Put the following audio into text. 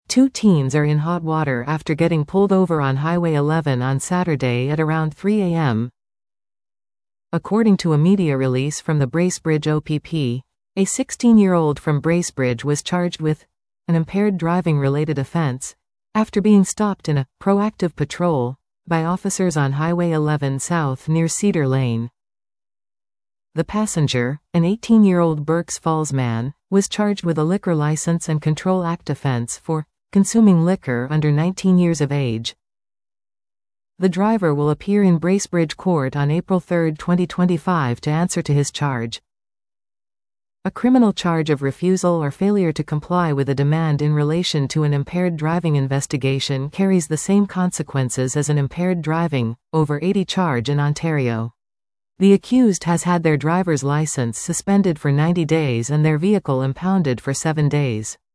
Two teens are in hot water after getting pulled over on Highway 11 on Saturday at around 3 a.m. According to a media release from the Bracebridge OPP, a 16-year-old from Bracebridge was charged with an impaired driving-related offense after being stopped in a proactive patrol by officers on Highway 11 South near Cedar Lane. The passenger, an 18-year-old Berks Falls man, was charged with a Liquor License and Control Act offense for consuming liquor under 19 years of age. The driver will appear in Bracebridge Court on April 3, 2025 to answer to his charge. A criminal charge of refusal or failure to comply with a demand in relation to an impaired driving investigation carries the same consequences as an impaired driving over 80 charge in Ontario. The accused has had their driver's license suspended for 90 days and their vehicle impounded for 7 days.